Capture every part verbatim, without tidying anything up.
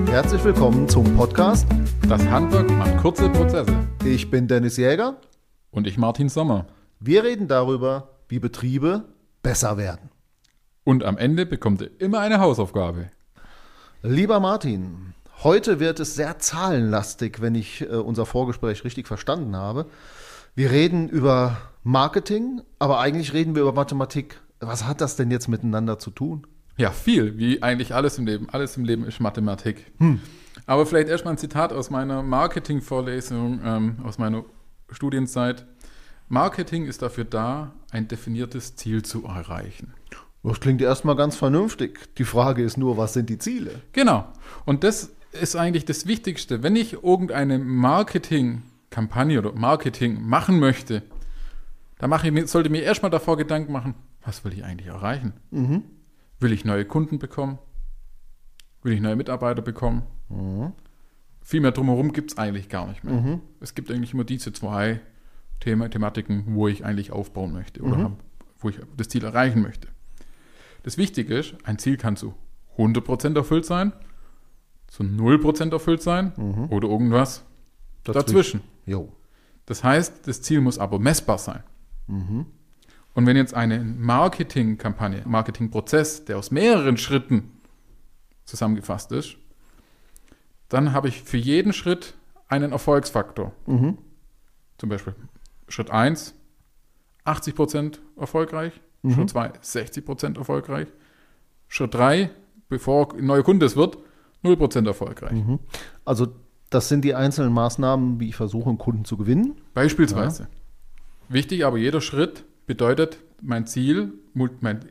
herzlich willkommen zum Podcast Das Handwerk macht kurze Prozesse. Ich bin Dennis Jäger. Und ich Martin Sommer. Wir reden darüber, wie Betriebe besser werden. Und am Ende bekommt ihr immer eine Hausaufgabe. Lieber Martin, heute wird es sehr zahlenlastig, wenn ich äh, unser Vorgespräch richtig verstanden habe. Wir reden über Marketing, aber eigentlich reden wir über Mathematik. Was hat das denn jetzt miteinander zu tun? Ja, viel, wie eigentlich alles im Leben. Alles im Leben ist Mathematik. Hm. Aber vielleicht erstmal ein Zitat aus meiner Marketing-Vorlesung, ähm, aus meiner Studienzeit. Marketing ist dafür da, ein definiertes Ziel zu erreichen. Das klingt erstmal ganz vernünftig. Die Frage ist nur, was sind die Ziele? Genau. Und das ist eigentlich das Wichtigste. Wenn ich irgendeine Marketingkampagne oder Marketing machen möchte, dann mache ich, sollte ich mir erstmal davor Gedanken machen, was will ich eigentlich erreichen? Mhm. Will ich neue Kunden bekommen? Will ich neue Mitarbeiter bekommen? Mhm. Viel mehr drumherum gibt es eigentlich gar nicht mehr. Mhm. Es gibt eigentlich immer diese zwei Thema, Thematiken, wo ich eigentlich aufbauen möchte oder Mhm. hab, wo ich das Ziel erreichen möchte. Das Wichtige ist, ein Ziel kann zu hundert Prozent erfüllt sein, zu null Prozent erfüllt sein Mhm. oder irgendwas Dazwischen. dazwischen. Jo. Das heißt, das Ziel muss aber messbar sein. Mhm. Und wenn jetzt eine Marketingkampagne, Marketingprozess, der aus mehreren Schritten zusammengefasst ist, dann habe ich für jeden Schritt einen Erfolgsfaktor. Mhm. Zum Beispiel Schritt eins, achtzig Prozent erfolgreich. Mhm. Schritt zwei, sechzig Prozent erfolgreich. Schritt drei, bevor ein neuer Kunde es wird, null Prozent erfolgreich. Mhm. Also das sind die einzelnen Maßnahmen, wie ich versuche, einen Kunden zu gewinnen. Beispielsweise. Wichtig, aber jeder Schritt bedeutet, mein Ziel, mein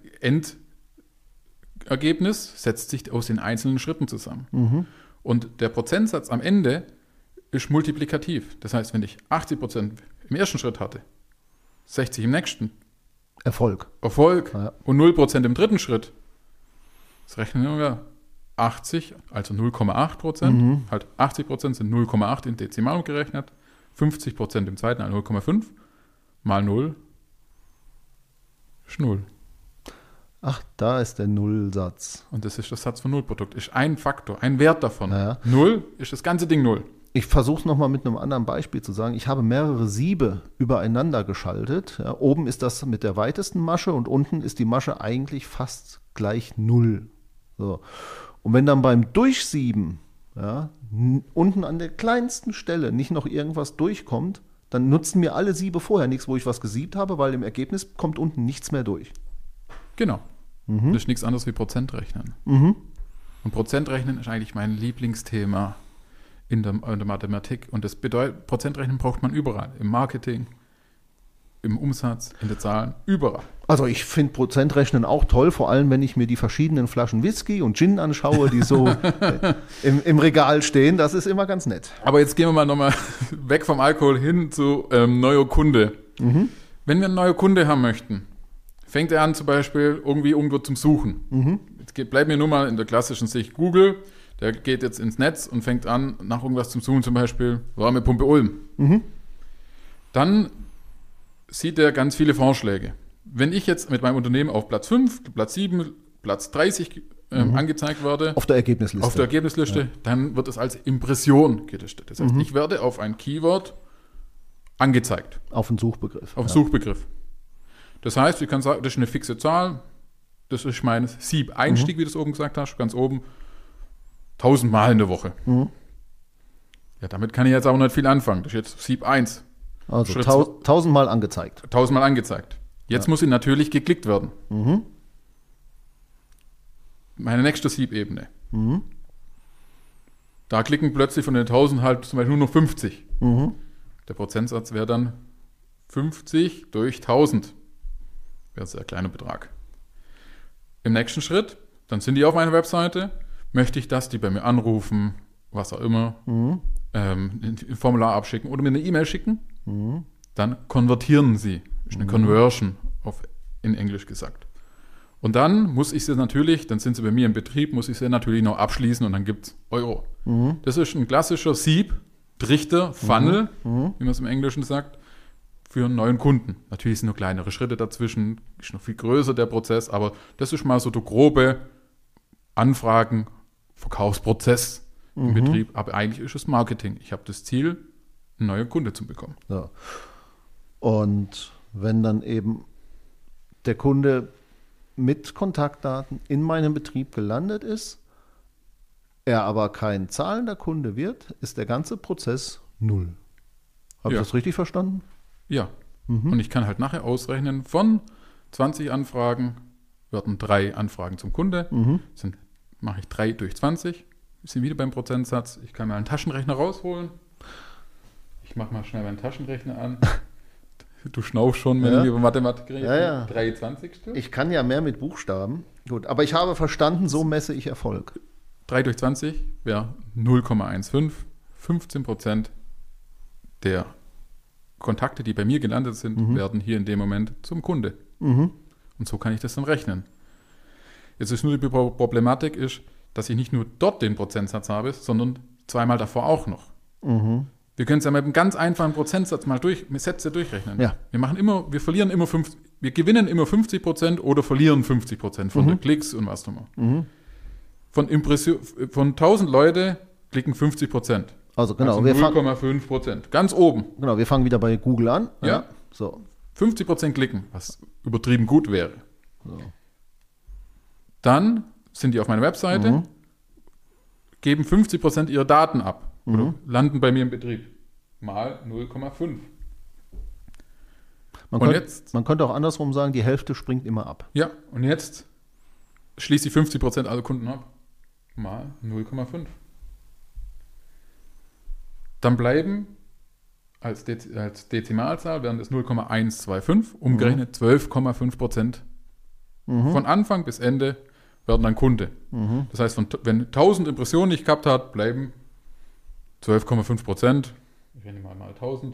Endergebnis setzt sich aus den einzelnen Schritten zusammen. Mhm. Und der Prozentsatz am Ende ist multiplikativ. Das heißt, wenn ich achtzig Prozent im ersten Schritt hatte, sechzig im nächsten, Erfolg. Erfolg Ja. und null Prozent im dritten Schritt, das rechnen wir achtzig, also null Komma acht Prozent, Mhm. halt achtzig Prozent sind null Komma acht in Dezimal umgerechnet, fünfzig Prozent im zweiten, also null Komma fünf, mal null ist null. Ach, da ist der Nullsatz. Und das ist der Satz von Nullprodukt. Ist ein Faktor, ein Wert davon. Ja. Null ist das ganze Ding null. Ich versuche es nochmal mit einem anderen Beispiel zu sagen. Ich habe mehrere Siebe übereinander geschaltet. Ja, oben ist das mit der weitesten Masche und unten ist die Masche eigentlich fast gleich Null. So. Und wenn dann beim Durchsieben ja, n- unten an der kleinsten Stelle nicht noch irgendwas durchkommt, dann nutzen mir alle Siebe vorher nichts, wo ich was gesiebt habe, weil im Ergebnis kommt unten nichts mehr durch. Genau. Mhm. Das ist nichts anderes wie Prozentrechnen. Mhm. Und Prozentrechnen ist eigentlich mein Lieblingsthema in der, in der Mathematik. Und das bedeutet, Prozentrechnen braucht man überall. Im Marketing, im Umsatz, in den Zahlen, überall. Also ich finde Prozentrechnen auch toll, vor allem wenn ich mir die verschiedenen Flaschen Whisky und Gin anschaue, die so äh, im, im Regal stehen. Das ist immer ganz nett. Aber jetzt gehen wir mal nochmal weg vom Alkohol hin zu ähm, neuer Kunde. Mhm. Wenn wir einen neuen Kunde haben möchten, fängt er an zum Beispiel irgendwie irgendwo zum Suchen. Mhm. Jetzt geht, bleiben wir nur mal in der klassischen Sicht Google. Der geht jetzt ins Netz und fängt an, nach irgendwas zum Suchen, zum Beispiel Wärmepumpe Ulm. Mhm. Dann sieht er ganz viele Vorschläge. Wenn ich jetzt mit meinem Unternehmen auf Platz fünf, Platz sieben, Platz dreißig ähm, Mhm. angezeigt werde, Auf der Ergebnisliste. auf der Ergebnisliste, Ja. dann wird es als Impression gelistet. Das heißt, Mhm. ich werde auf ein Keyword angezeigt, Auf den Suchbegriff. auf ja. Suchbegriff. Das heißt, ich kann sagen, das ist eine fixe Zahl, das ist mein Sieb-Einstieg, Mhm. wie du es oben gesagt hast, ganz oben, tausend Mal in der Woche. Mhm. Ja, damit kann ich jetzt auch nicht viel anfangen. Das ist jetzt Sieb eins, Also Schritt tau tausendmal angezeigt. tausendmal angezeigt. Jetzt Ja. muss sie natürlich geklickt werden. Mhm. Meine nächste Siebebene. Mhm. Da klicken plötzlich von den tausend halt zum Beispiel nur noch fünfzig. Mhm. Der Prozentsatz wäre dann fünfzig durch tausend. Wäre ein sehr kleiner Betrag. Im nächsten Schritt, dann sind die auf meiner Webseite, möchte ich, dass die bei mir anrufen, was auch immer, Mhm. ähm, ein Formular abschicken oder mir eine E-Mail schicken, Mhm. dann konvertieren sie. Ist eine Mhm. Conversion auf, in Englisch gesagt. Und dann muss ich sie natürlich, dann sind sie bei mir im Betrieb, muss ich sie natürlich noch abschließen und dann gibt es Euro. Mhm. Das ist ein klassischer Sieb, Trichter, Funnel, Mhm. wie man es im Englischen sagt, für einen neuen Kunden. Natürlich sind noch kleinere Schritte dazwischen, ist noch viel größer der Prozess, aber das ist mal so der grobe Anfragen, Verkaufsprozess, im Betrieb, aber eigentlich ist es Marketing. Ich habe das Ziel, einen neuen Kunde zu bekommen. Ja. Und wenn dann eben der Kunde mit Kontaktdaten in meinem Betrieb gelandet ist, er aber kein zahlender Kunde wird, ist der ganze Prozess null. Habe Ja. ich das richtig verstanden? Ja. Und ich kann halt nachher ausrechnen, von zwanzig Anfragen werden drei Anfragen zum Kunde. Mhm. Sind, mache ich drei durch zwanzig. Wir sind wieder beim Prozentsatz. Ich kann mal einen Taschenrechner rausholen. Ich mache mal schnell meinen Taschenrechner an. Du schnaufst schon, wenn Ja. wir über Mathematik reden. Ja, ja. drei Zwanzigstel. Ich kann ja mehr mit Buchstaben. Gut, aber ich habe verstanden, so messe ich Erfolg. drei durch zwanzig wäre null Komma fünfzehn. fünfzehn Prozent der Kontakte, die bei mir gelandet sind, werden hier in dem Moment zum Kunde. Mhm. Und so kann ich das dann rechnen. Jetzt ist nur die Pro- Problematik, ist, dass ich nicht nur dort den Prozentsatz habe, sondern zweimal davor auch noch. Mhm. Wir können es ja mit einem ganz einfachen Prozentsatz mal durch, mit Sätze durchrechnen. Ja. Wir machen immer, wir verlieren immer fünf, wir gewinnen immer fünfzig Prozent oder verlieren fünfzig Prozent von Mhm. den Klicks und was auch immer. Mhm. Von, Impression, von tausend Leute klicken fünfzig Prozent. Also genau, also wir null fangen, Komma fünf Prozent. Ganz oben. genau, wir fangen wieder bei Google an. Ja. So. fünfzig Prozent klicken, was übertrieben gut wäre. So. Dann sind die auf meiner Webseite, Mhm. geben fünfzig Prozent ihrer Daten ab oder Mhm. landen bei mir im Betrieb. Mal null Komma fünf. Man, Und könnte, jetzt? man könnte auch andersrum sagen, die Hälfte springt immer ab. Ja, und jetzt schließe ich fünfzig Prozent aller Kunden ab. Mal null Komma fünf. Dann bleiben als, Dez als Dezimalzahl wären das null Komma hundertfünfundzwanzig, umgerechnet zwölf Komma fünf Prozent. Mhm. Von Anfang bis Ende werden dann Kunde. Mhm. Das heißt, von, wenn tausend Impressionen nicht gehabt hat, bleiben zwölf Komma fünf Prozent. Ich rechne mal mal tausend.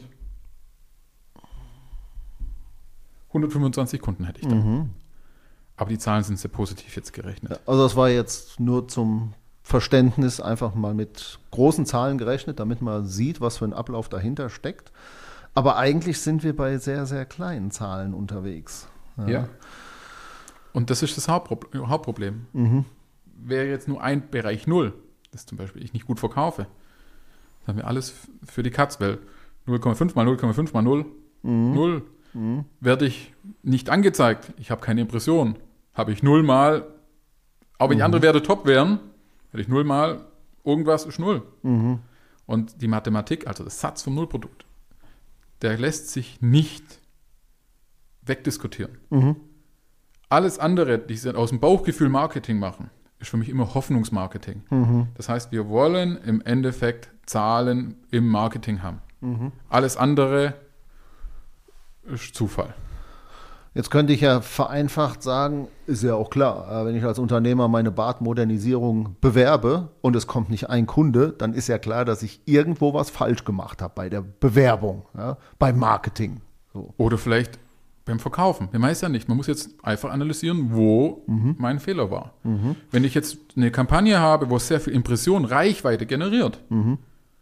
hundertfünfundzwanzig Kunden hätte ich dann. Mhm. Aber die Zahlen sind sehr positiv jetzt gerechnet. Ja, also das war jetzt nur zum Verständnis einfach mal mit großen Zahlen gerechnet, damit man sieht, was für ein Ablauf dahinter steckt. Aber eigentlich sind wir bei sehr, sehr kleinen Zahlen unterwegs. Ja. Und das ist das Hauptpro- Hauptproblem. Mhm. Wäre jetzt nur ein Bereich null, das zum Beispiel ich nicht gut verkaufe, dann haben wir alles f- für die Katz, weil null Komma fünf mal null Komma fünf mal null, Mhm. null, Mhm. werde ich nicht angezeigt. Ich habe keine Impression. Habe ich null mal, auch wenn die anderen Werte top wären, hätte ich null mal, irgendwas ist null. Mhm. Und die Mathematik, also das Satz vom Nullprodukt, der lässt sich nicht wegdiskutieren. Mhm. Alles andere, die sie aus dem Bauchgefühl Marketing machen, ist für mich immer Hoffnungsmarketing. Mhm. Das heißt, wir wollen im Endeffekt Zahlen im Marketing haben. Mhm. Alles andere ist Zufall. Jetzt könnte ich ja vereinfacht sagen, ist ja auch klar, äh, wenn ich als Unternehmer meine Badmodernisierung bewerbe und es kommt nicht ein Kunde, dann ist ja klar, dass ich irgendwo was falsch gemacht habe bei der Bewerbung, ja, beim Marketing. So. Oder vielleicht beim Verkaufen. Man weiß ja nicht. Man muss jetzt einfach analysieren, wo mein Fehler war. Mhm. Wenn ich jetzt eine Kampagne habe, wo sehr viel Impression, Reichweite generiert, Mhm.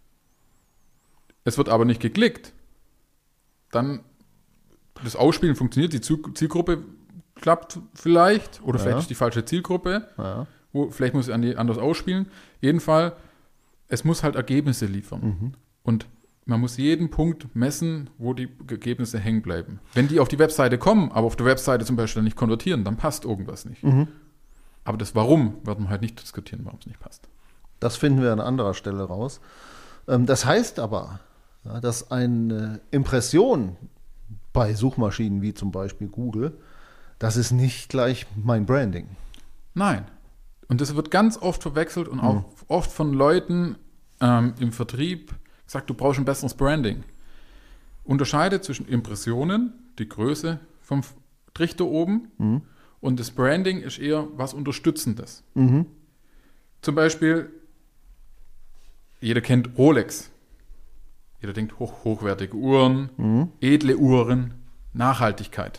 es wird aber nicht geklickt, dann das Ausspielen funktioniert, die Ziel- Zielgruppe klappt vielleicht oder vielleicht Ja. ist die falsche Zielgruppe, Ja. wo, vielleicht muss ich an die- anders ausspielen. Jedenfalls, es muss halt Ergebnisse liefern. Mhm. Und man muss jeden Punkt messen, wo die Ergebnisse hängen bleiben. Wenn die auf die Webseite kommen, aber auf der Webseite zum Beispiel nicht konvertieren, dann passt irgendwas nicht. Mhm. Aber das Warum werden wir halt nicht diskutieren, warum es nicht passt. Das finden wir an anderer Stelle raus. Ähm, Das heißt aber, ja, dass eine Impression bei Suchmaschinen wie zum Beispiel Google, das ist nicht gleich mein Branding. Nein. Und das wird ganz oft verwechselt und auch oft von Leuten ähm, im Vertrieb gesagt, du brauchst ein besseres Branding. Unterscheide zwischen Impressionen, die Größe vom F- Trichter oben, Mhm. und das Branding ist eher was Unterstützendes. Mhm. Zum Beispiel, jeder kennt Rolex. Jeder denkt hoch, hochwertige Uhren, Mhm. edle Uhren, Nachhaltigkeit.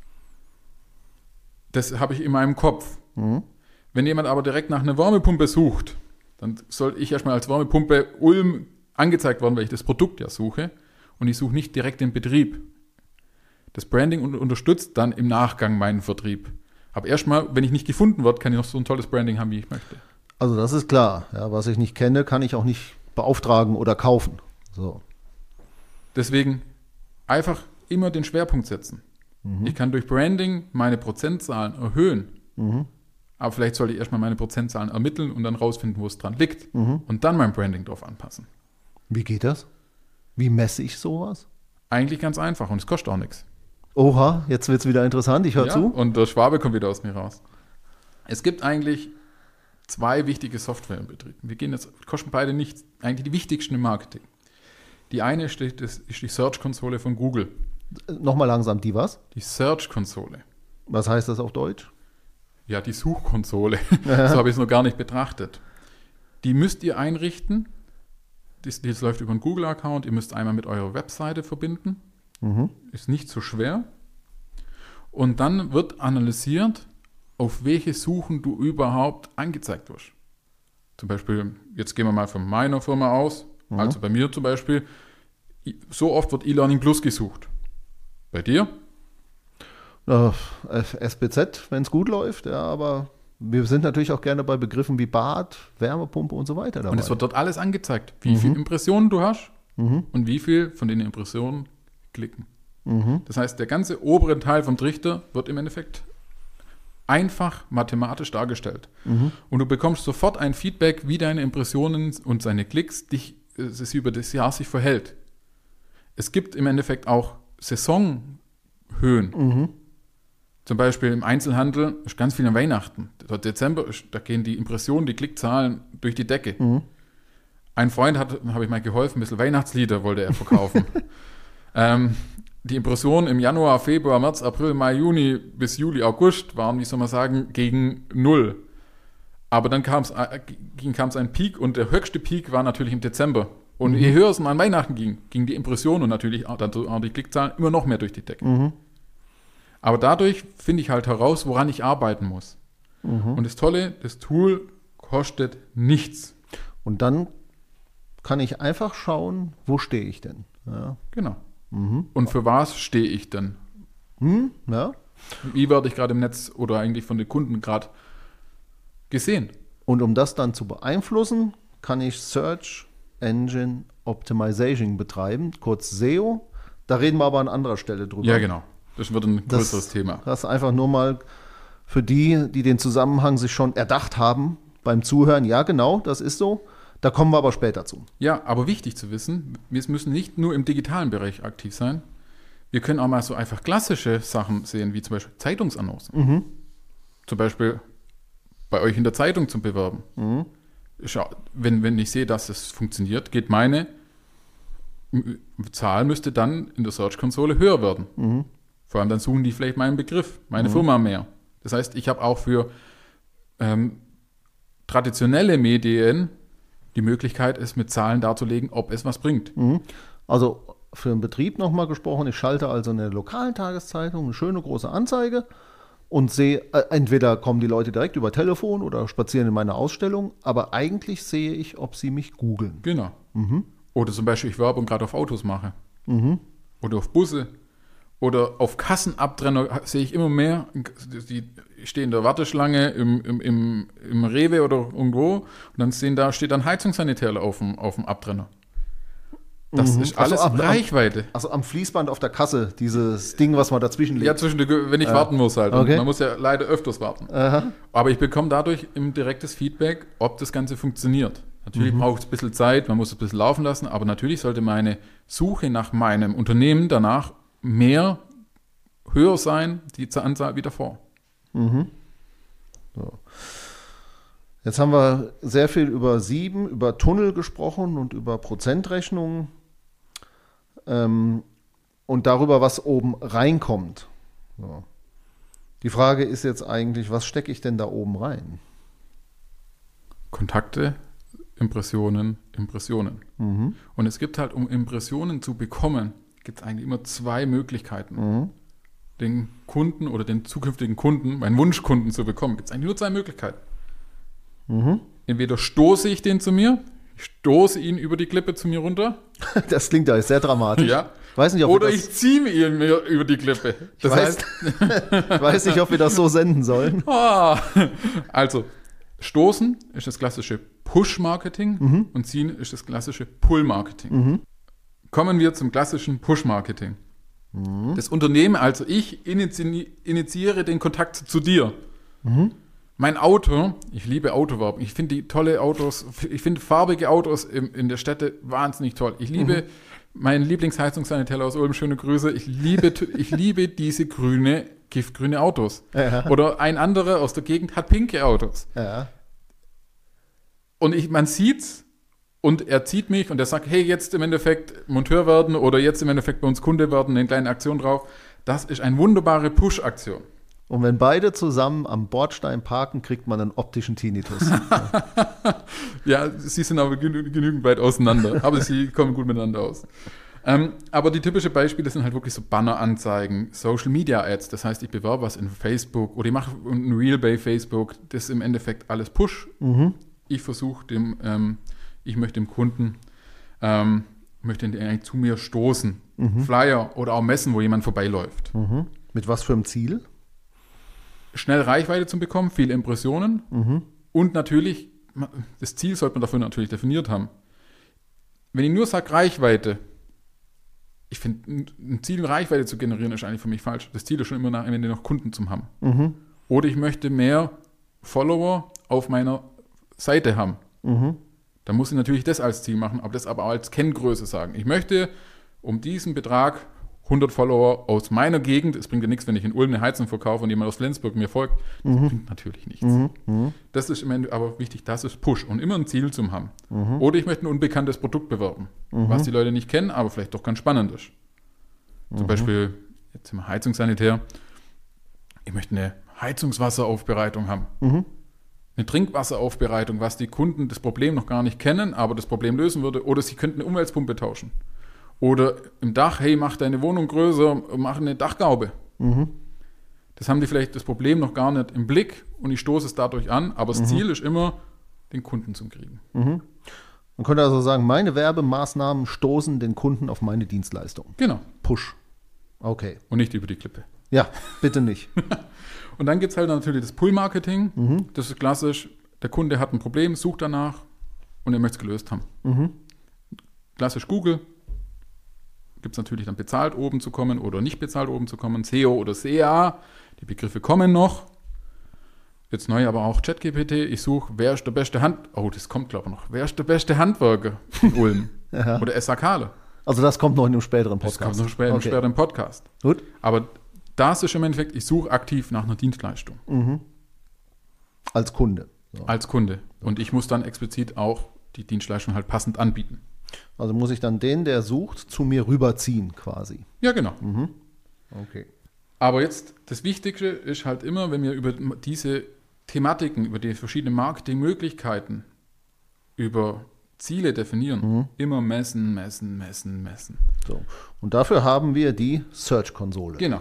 Das habe ich in meinem Kopf. Mhm. Wenn jemand aber direkt nach einer Wärmepumpe sucht, dann soll ich erstmal als Wärmepumpe Ulm angezeigt werden, weil ich das Produkt ja suche. Und ich suche nicht direkt den Betrieb. Das Branding un- unterstützt dann im Nachgang meinen Vertrieb. Aber erstmal, wenn ich nicht gefunden werde, kann ich noch so ein tolles Branding haben, wie ich möchte. Also das ist klar. Ja, was ich nicht kenne, kann ich auch nicht beauftragen oder kaufen. So. Deswegen einfach immer den Schwerpunkt setzen. Mhm. Ich kann durch Branding meine Prozentzahlen erhöhen. Mhm. Aber vielleicht sollte ich erstmal meine Prozentzahlen ermitteln und dann rausfinden, wo es dran liegt. Mhm. Und dann mein Branding drauf anpassen. Wie geht das? Wie messe ich sowas? Eigentlich ganz einfach und es kostet auch nichts. Oha, jetzt wird es wieder interessant. Ich höre ja, zu. Und der Schwabe kommt wieder aus mir raus. Es gibt eigentlich zwei wichtige Software im Betrieb. Wir gehen jetzt, kosten beide nichts. Eigentlich die wichtigsten im Marketing. Die eine ist die, das ist die Search-Konsole von Google. Nochmal langsam, die was? Die Search-Konsole. Was heißt das auf Deutsch? Ja, die Suchkonsole. Ja. So habe ich es noch gar nicht betrachtet. Die müsst ihr einrichten. Das, das läuft über einen Google-Account. Ihr müsst einmal mit eurer Webseite verbinden. Mhm. Ist nicht so schwer. Und dann wird analysiert, auf welche Suchen du überhaupt angezeigt wirst. Zum Beispiel, jetzt gehen wir mal von meiner Firma aus. Mhm. Also bei mir zum Beispiel, so oft wird E-Learning Plus gesucht. Bei dir? Uh, S B Z, wenn es gut läuft, ja, aber wir sind natürlich auch gerne bei Begriffen wie Bad, Wärmepumpe und so weiter dabei. Und es wird dort alles angezeigt, wie mhm. viele Impressionen du hast mhm. und wie viel von den Impressionen klicken. Mhm. Das heißt, der ganze obere Teil vom Trichter wird im Endeffekt einfach mathematisch dargestellt. Mhm. Und du bekommst sofort ein Feedback, wie deine Impressionen und seine Klicks dich, es über das Jahr sich verhält. Es gibt im Endeffekt auch Saisonhöhen. Mhm. Zum Beispiel im Einzelhandel ist ganz viel an Weihnachten. Der Dezember, da gehen die Impressionen, die Klickzahlen durch die Decke. Mhm. Ein Freund hat, habe ich mal geholfen, ein bisschen Weihnachtslieder wollte er verkaufen. ähm, die Impressionen im Januar, Februar, März, April, Mai, Juni bis Juli, August waren, wie soll man sagen, gegen null. Aber dann kam es ein Peak und der höchste Peak war natürlich im Dezember. Und mhm. je höher es an Weihnachten ging, gingen die Impressionen und natürlich auch, auch die Klickzahlen immer noch mehr durch die Decke. Mhm. Aber dadurch finde ich halt heraus, woran ich arbeiten muss. Mhm. Und das Tolle, das Tool kostet nichts. Und dann kann ich einfach schauen, wo stehe ich denn? Ja. Genau. Mhm. Und für was stehe ich denn? Mhm. Ja. Wie werde ich gerade im Netz oder eigentlich von den Kunden gerade gesehen? Und um das dann zu beeinflussen, kann ich Search Engine Optimization betreiben, kurz S E O. Da reden wir aber an anderer Stelle drüber. Ja, genau. Das wird ein größeres das, Thema. Das einfach nur mal für die, die den Zusammenhang sich schon erdacht haben beim Zuhören. Ja, genau, das ist so. Da kommen wir aber später zu. Ja, aber wichtig zu wissen, wir müssen nicht nur im digitalen Bereich aktiv sein. Wir können auch mal so einfach klassische Sachen sehen, wie zum Beispiel Zeitungsannoncen. Mhm. Zum Beispiel bei euch in der Zeitung zum Bewerben. Mhm. Schau, wenn, wenn ich sehe, dass es funktioniert, geht meine Zahl müsste dann in der Search-Konsole höher werden. Mhm. Vor allem dann suchen die vielleicht meinen Begriff, meine mhm. Firma mehr. Das heißt, ich habe auch für ähm, traditionelle Medien die Möglichkeit, es mit Zahlen darzulegen, ob es was bringt. Mhm. Also für den Betrieb nochmal gesprochen, ich schalte also in der lokalen Tageszeitung eine schöne große Anzeige und sehe, äh, entweder kommen die Leute direkt über Telefon oder spazieren in meine Ausstellung, aber eigentlich sehe ich, ob sie mich googeln. Genau. Mhm. Oder zum Beispiel ich Werbung gerade auf Autos mache. Mhm. Oder auf Busse. Oder auf Kassenabtrenner sehe ich immer mehr, die stehen in der Warteschlange im, im, im, im Rewe oder irgendwo und dann sehen, da steht dann Heizungssanitär auf dem, auf dem Abtrenner. Das mhm. ist alles also, Reichweite. Am, also am Fließband auf der Kasse, dieses Ding, was man dazwischen legt. Ja, zwischen die, wenn ich äh, warten muss halt. Okay. Man muss ja leider öfters warten. Aha. Aber ich bekomme dadurch ein direktes Feedback, ob das Ganze funktioniert. Natürlich mhm. braucht es ein bisschen Zeit, man muss es ein bisschen laufen lassen, aber natürlich sollte meine Suche nach meinem Unternehmen danach mehr höher sein, die Anzahl wie davor. Mhm. So. Jetzt haben wir sehr viel über Sieben, über Tunnel gesprochen und über Prozentrechnungen ähm, und darüber, was oben reinkommt. So. Die Frage ist jetzt eigentlich, was stecke ich denn da oben rein? Kontakte, Impressionen, Impressionen. Mhm. Und es gibt halt, um Impressionen zu bekommen, gibt es eigentlich immer zwei Möglichkeiten. Mhm. Den Kunden oder den zukünftigen Kunden, meinen Wunschkunden zu bekommen, gibt es eigentlich nur zwei Möglichkeiten. Mhm. Entweder stoße ich den zu mir, ich stoße ihn über die Klippe zu mir runter. Das klingt ja sehr dramatisch. Ja. Weiß nicht, ob oder ich ziehe ihn mir über die Klippe. Das ich, weiß, heißt, ich weiß nicht, ob wir das so senden sollen. Ah, also, Stoßen ist das klassische Push-Marketing Mhm. und Ziehen ist das klassische Pull-Marketing. Mhm. Kommen wir zum klassischen Push-Marketing. Mhm. Das Unternehmen, also ich, inizi- initiiere den Kontakt zu dir. Mhm. Mein Auto, ich liebe Autowerbung. Ich finde die tolle Autos, ich finde farbige Autos in, in der Städte wahnsinnig toll. Ich liebe Mhm. meinen Lieblingsheizungssanitäter aus Ulm, schöne Grüße. Ich liebe, ich liebe diese grüne, giftgrüne Autos. Ja. Oder ein anderer aus der Gegend hat pinke Autos. Ja. Und ich, man sieht's und er zieht mich und er sagt, hey, jetzt im Endeffekt Monteur werden oder jetzt im Endeffekt bei uns Kunde werden, eine kleine Aktion drauf. Das ist eine wunderbare Push-Aktion. Und wenn beide zusammen am Bordstein parken, kriegt man einen optischen Tinnitus. Ja, sie sind aber genü genügend weit auseinander, aber sie kommen gut miteinander aus. Ähm, aber die typischen Beispiele sind halt wirklich so Banneranzeigen, Social Media Ads, das heißt, ich bewerbe was in Facebook oder ich mache ein Reel bei Facebook, das ist im Endeffekt alles Push. Mhm. Ich versuche dem, ähm, ich möchte dem Kunden, ähm, möchte den eigentlich zu mir stoßen. Mhm. Flyer oder auch Messen, wo jemand vorbeiläuft. Mhm. Mit was für einem Ziel? Schnell Reichweite zu bekommen, viele Impressionen Mhm. und natürlich, das Ziel sollte man dafür natürlich definiert haben. Wenn ich nur sage Reichweite, ich finde, ein Ziel, Reichweite zu generieren, ist eigentlich für mich falsch. Das Ziel ist schon immer nach, am Ende noch Kunden zu haben. Mhm. Oder ich möchte mehr Follower auf meiner Seite haben. Mhm. Da muss ich natürlich das als Ziel machen, aber das aber auch als Kenngröße sagen. Ich möchte um diesen Betrag hundert Follower aus meiner Gegend, es bringt ja nichts, wenn ich in Ulm eine Heizung verkaufe und jemand aus Flensburg mir folgt, das Mhm. bringt natürlich nichts. Mhm. Mhm. Das ist im Ende aber wichtig, das ist Push und immer ein Ziel zum haben. Mhm. Oder ich möchte ein unbekanntes Produkt bewerben, Mhm. was die Leute nicht kennen, aber vielleicht doch ganz spannend ist. Zum Mhm. Beispiel, jetzt sind wir Heizungssanitär, ich möchte eine Heizungswasseraufbereitung haben. Mhm. Eine Trinkwasseraufbereitung, was die Kunden das Problem noch gar nicht kennen, aber das Problem lösen würde. Oder sie könnten eine Umweltpumpe tauschen. Oder im Dach, hey, mach deine Wohnung größer, mach eine Dachgaube. Mhm. Das haben die vielleicht das Problem noch gar nicht im Blick und ich stoße es dadurch an, aber das Mhm. Ziel ist immer, den Kunden zu kriegen. Mhm. Man könnte also sagen, meine Werbemaßnahmen stoßen den Kunden auf meine Dienstleistung. Genau. Push. Okay. Und nicht über die Klippe. Ja, bitte nicht. Und dann gibt es halt natürlich das Pull-Marketing. Mhm. Das ist klassisch. Der Kunde hat ein Problem, sucht danach und er möchte es gelöst haben. Mhm. Klassisch Google. Gibt es natürlich dann bezahlt oben zu kommen oder nicht bezahlt oben zu kommen. S E O oder S E A. Die Begriffe kommen noch. Jetzt neu aber auch ChatGPT. Ich suche, wer ist der beste Hand... Oh, das kommt glaube ich noch. Wer ist der beste Handwerker in Ulm? Ja. Oder S A Kale. Also das kommt noch in einem späteren Das Podcast. kommt noch später, Okay. später im Podcast. Gut. Aber das ist im Endeffekt, ich suche aktiv nach einer Dienstleistung Mhm. Als Kunde. So. als Kunde. Und ich muss dann explizit auch die Dienstleistung halt passend anbieten. Also muss ich dann den, der sucht, zu mir rüberziehen quasi. Ja, genau. Mhm. Okay. Aber jetzt, das Wichtigste ist halt immer, wenn wir über diese Thematiken, über die verschiedenen Marketingmöglichkeiten, über Ziele definieren, Mhm. immer messen, messen, messen, messen. So. Und dafür haben wir die Search-Konsole. Genau.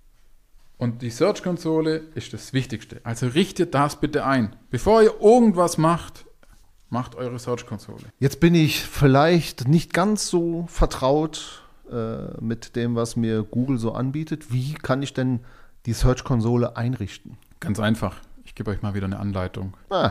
Und die Search-Konsole ist das Wichtigste. Also richtet das bitte ein. Bevor ihr irgendwas macht, macht eure Search-Konsole. Jetzt bin ich vielleicht nicht ganz so vertraut äh, mit dem, was mir Google so anbietet. Wie kann ich denn die Search-Konsole einrichten? Ganz einfach. Ich gebe euch mal wieder eine Anleitung. Ah,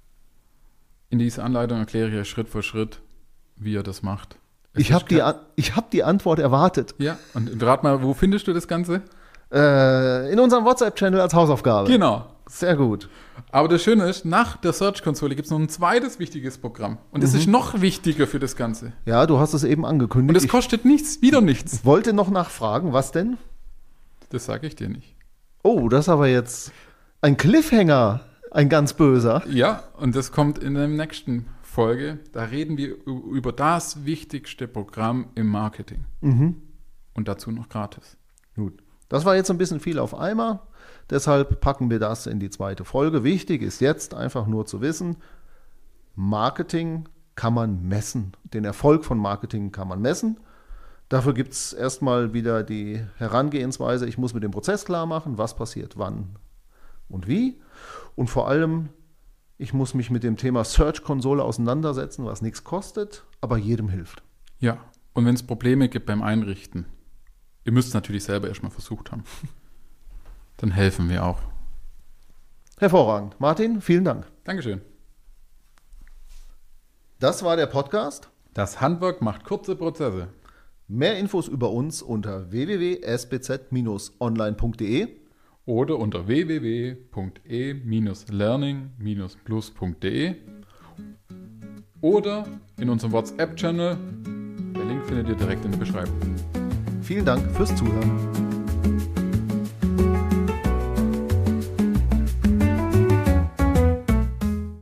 In dieser Anleitung erkläre ich euch Schritt für Schritt, wie ihr das macht. Es ich ist habe die, kein- An- ich hab die Antwort erwartet. Ja, und rat mal, wo findest du das Ganze? Äh, in unserem WhatsApp-Channel als Hausaufgabe. Genau. Sehr gut. Aber das Schöne ist, nach der Search-Konsole gibt es noch ein zweites wichtiges Programm. Und das ist noch wichtiger für das Ganze. Ja, du hast es eben Und angekündigt. es kostet nichts, wieder nichts. Ich wollte noch nachfragen, was denn? Das sage ich dir nicht. Oh, das ist aber jetzt ein Cliffhanger, ein ganz böser. Ja, und das kommt in der nächsten Folge. Da reden wir ü- über das wichtigste Programm im Marketing. Mhm. Und dazu noch gratis. Gut. Das war jetzt ein bisschen viel auf einmal. Deshalb packen wir das in die zweite Folge. Wichtig ist jetzt einfach nur zu wissen, Marketing kann man messen. Den Erfolg von Marketing kann man messen. Dafür gibt es erstmal wieder die Herangehensweise, ich muss mir den Prozess klar machen, was passiert, wann und wie. Und vor allem, ich muss mich mit dem Thema Search-Konsole auseinandersetzen, was nichts kostet, aber jedem hilft. Ja, und wenn es Probleme gibt beim Einrichten, ihr müsst es natürlich selber erstmal versucht haben, dann helfen wir auch. Hervorragend. Martin, vielen Dank. Dankeschön. Das war der Podcast. Das Handwerk macht kurze Prozesse. Mehr Infos über uns unter w w w punkt s b z Bindestrich online punkt de oder unter w w w punkt e learning plus punkt de oder in unserem WhatsApp-Channel. Der Link findet ihr direkt in der Beschreibung. Vielen Dank fürs Zuhören.